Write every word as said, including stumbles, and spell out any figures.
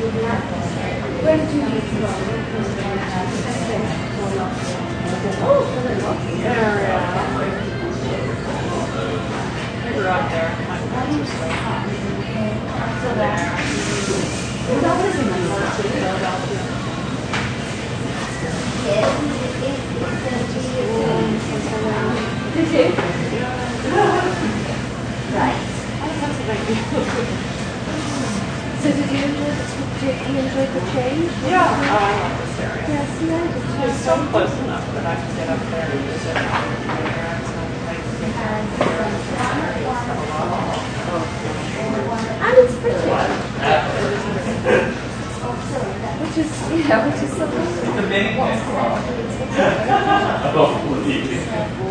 Where did you live from? Oh, Area. We grew up there. My parents were so hot. that was in Philadelphia. Did you? Right. I don't Pennsylvania. So did you enjoy the, did you enjoy the change? Yeah, oh, I love this area. Yes, yeah. It's so close enough that I can get up there and visit. And it's pretty. Which is, yeah, which is something. The main